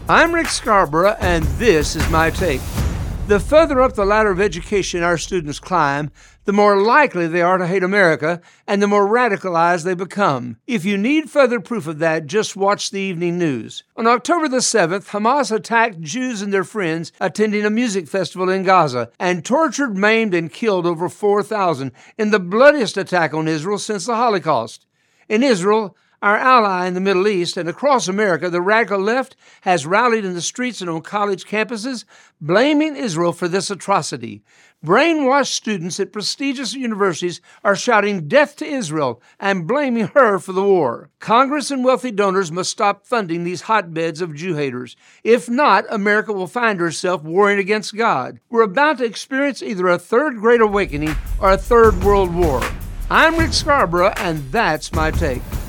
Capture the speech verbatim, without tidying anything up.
I'm Rick Scarborough, and this is my take. The further up the ladder of education our students climb, the more likely they are to hate America and the more radicalized they become. If you need further proof of that, just watch the evening news. On October the seventh, Hamas attacked Jews and their friends attending a music festival in Gaza and tortured, maimed, and killed over four thousand in the bloodiest attack on Israel since the Holocaust. In Israel, our ally in the Middle East, and across America, the radical left has rallied in the streets and on college campuses, blaming Israel for this atrocity. Brainwashed students at prestigious universities are shouting death to Israel and blaming her for the war. Congress and wealthy donors must stop funding these hotbeds of Jew haters. If not, America will find herself warring against God. We're about to experience either a third Great Awakening or a third World War. I'm Rick Scarborough, and that's my take.